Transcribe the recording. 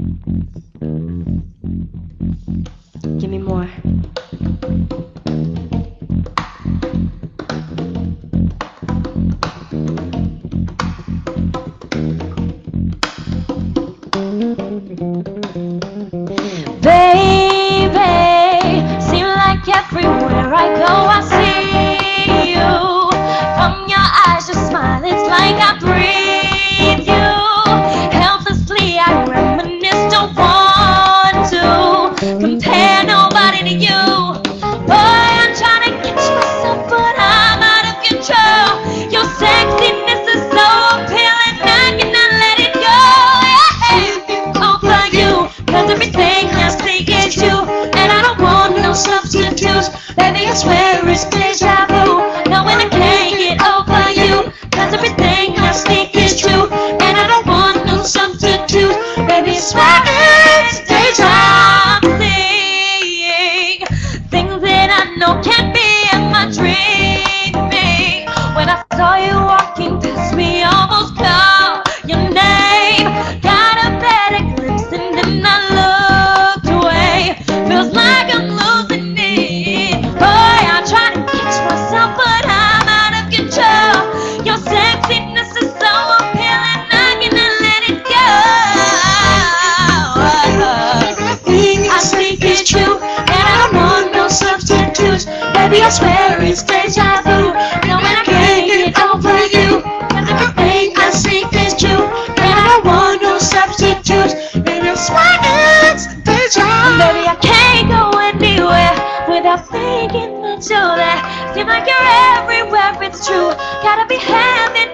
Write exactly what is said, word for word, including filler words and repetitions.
Give me more. Baby, seem like everywhere I go I see you. From your eyes, your smile, it's like I breathe you. Helplessly I reminisce, don't want to compare nobody to you. Boy, I'm trying to catch myself, but I'm out of control. Your sexiness is so appealing, I cannot let it go. Yeah, all for you, cause everything I see is you, and I don't want no substitutes. Baby, I swear it's deja vu, knowing I can't get over you, cause everything I speak is true, and I don't want no substitute. Baby, I swear it's deja vu. Seeing things that I know can't be in my dreaming. When I saw you walking past me, almost called your name. Got a better glimpse and then I looked away. Feels like I'm losing it. Boy, I try to catch myself, but I'm out of control. Your sexiness is so appealing, I cannot let it go. Everything I speak is true, and I don't want no substitutes. Baby, I swear it's deja vu, knowing I can't get over you, cause everything I speak is true, and I don't want no substitutes. Baby, I swear it's deja vu. Baby, I can't go anywhere without thinking that you're there. Seem like you're everywhere, it's true. Gotta be having